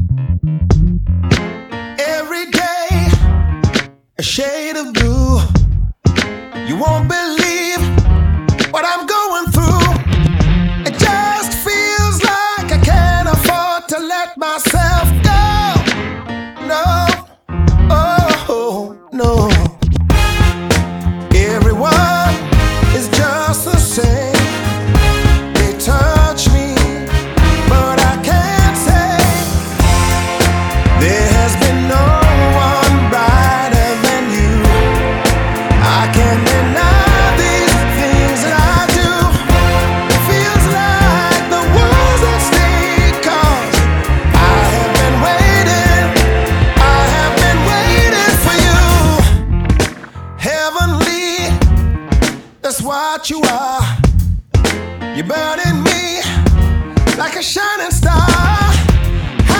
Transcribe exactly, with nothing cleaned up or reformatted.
Every day, a shade of blue. You won't believe what I'm going through. It just feels like I can't afford to let myself